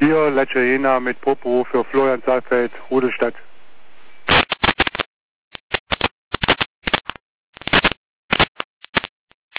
Hier Lecce Jena mit Popo für Florian Saalfeld, Rudelstadt.